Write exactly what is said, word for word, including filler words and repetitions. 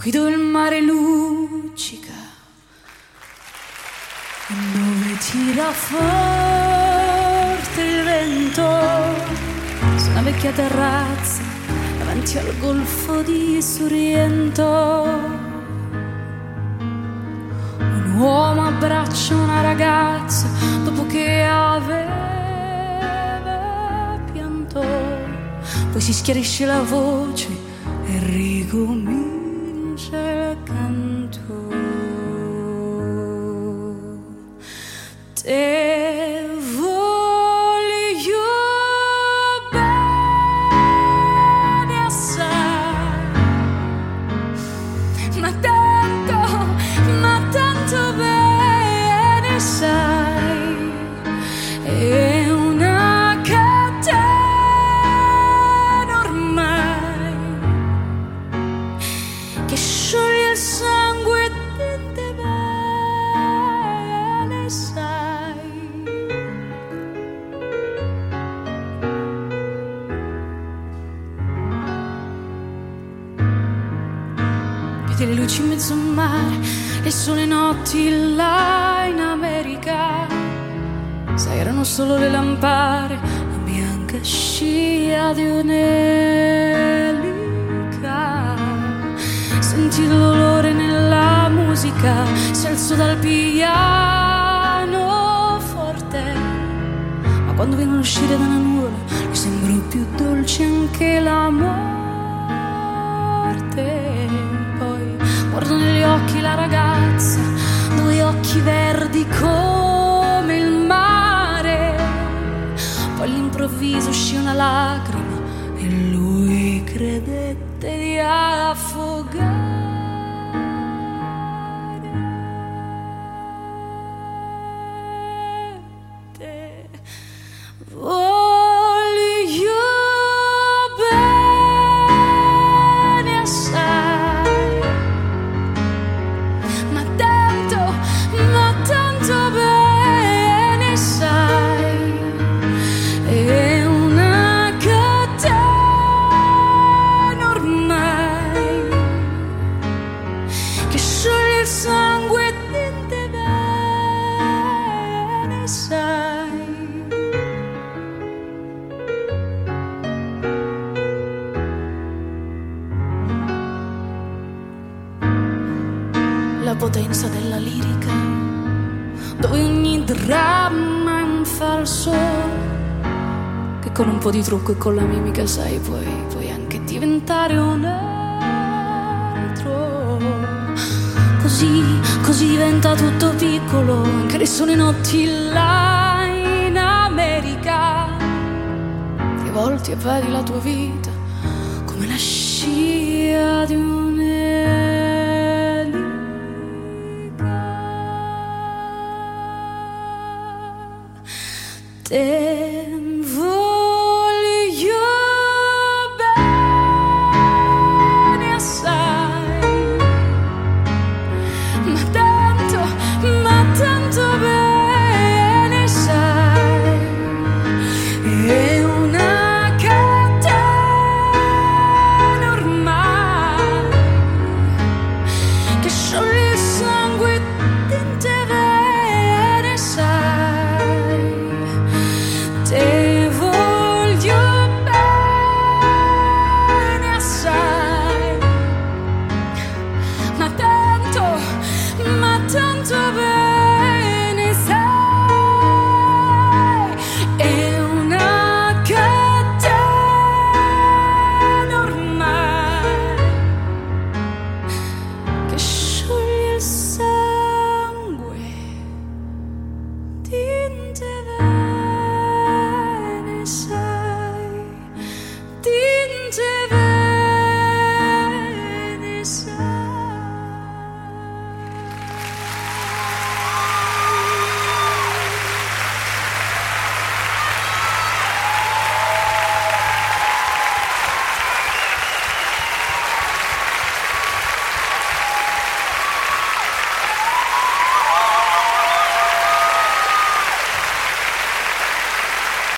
qui dove il mare luccica e dove tira forte il vento su una vecchia terrazza davanti al golfo di Sorrento. Un uomo abbraccia una ragazza dopo che aveva pianto, poi si schiarisce la voce e ricomincia il canto. Te voglio bene assai, ma tanto, ma tanto bene sai, è una catena ormai che scioglie il sangue e te bene sai. Vedi le luci in mezzo al mare e sono le notti là in America. Sai, erano solo le lampare, la bianca scia di un'elica. Senti il dolore nella musica, si alzò dal piano forte, ma quando viene a uscire da una nuvola gli sembrò più dolce anche la morte. Poi guardo negli occhi la ragazza, due occhi verdi come il mare, poi all'improvviso uscì una lacrima e lui credette di affogare. Te voglio bene assai, ma tanto, ma tanto bene sai, è una catena ormai che scioglie il sangue e te bene sai. La potenza della lirica, dove ogni dramma è un falso, che con un po' di trucco e con la mimica, sai, puoi, puoi anche diventare un altro. Così, così diventa tutto piccolo, anche le sole notti là in America. Ti volti e vedi la tua vita come la scia di un'elica. Te